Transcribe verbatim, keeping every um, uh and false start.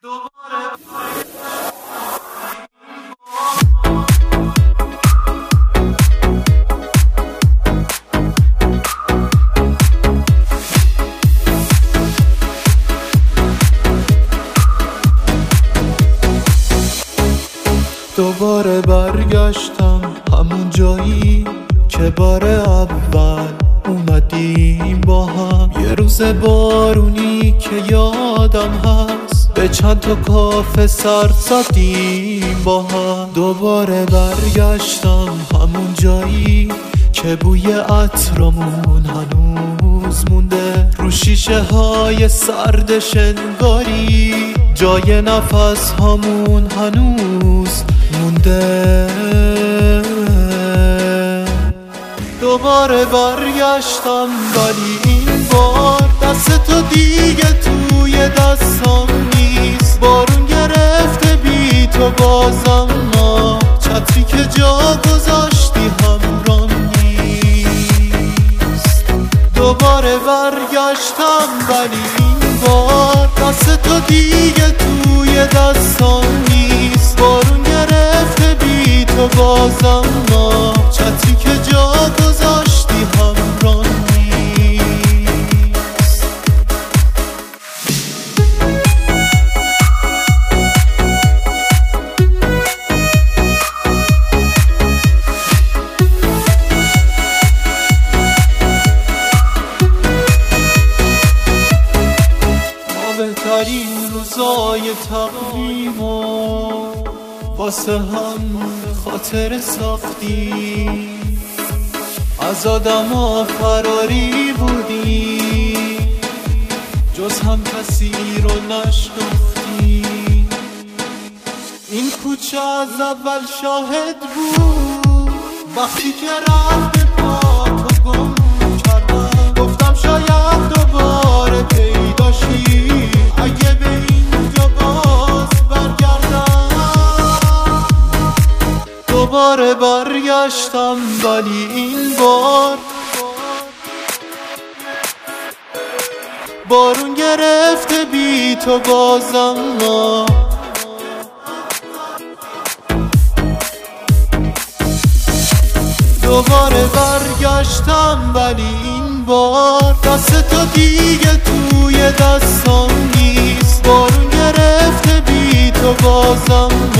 دوباره برگشتم همون جایی که بار اول اومدیم با هم. یه روز بارونی که یادم هست به چند تا کافه سر زدیم با هم. دوباره برگشتم همون جایی که بوی عطرمون هنوز مونده رو شیشه های سرد شنگاری، جای نفس همون هنوز مونده. دوباره برگشتم ولی این بار دست تو دیگه توی دستم نیست. بارون گرفته بی تو بازم ما، چتری که جا گذاشتی همرام نیست. دوباره برگشتم ولی این بار دست تو دیگه توی دستم نیست. بارون گرفته بی تو بازم ما، چتری که جا گذاشتی همراه نیست. ما بهترین روزای تقویمو واسه هم خاطر ساختی، از آدما فراری بودی، جز هم کسی رو نشناختی. این کوچه از اول شاهد بود وقتی که رفت پا تو گم کردم. گفتم شاید دوباره پیداشی اگه به اینجا باز برگردم. دوباره برگشتم ولی این بار بارون گرفته بی تو بازم ما. دوباره برگشتم ولی این بار دست تو دیگه توی دستم نیست. بارون گرفته بی تو بازم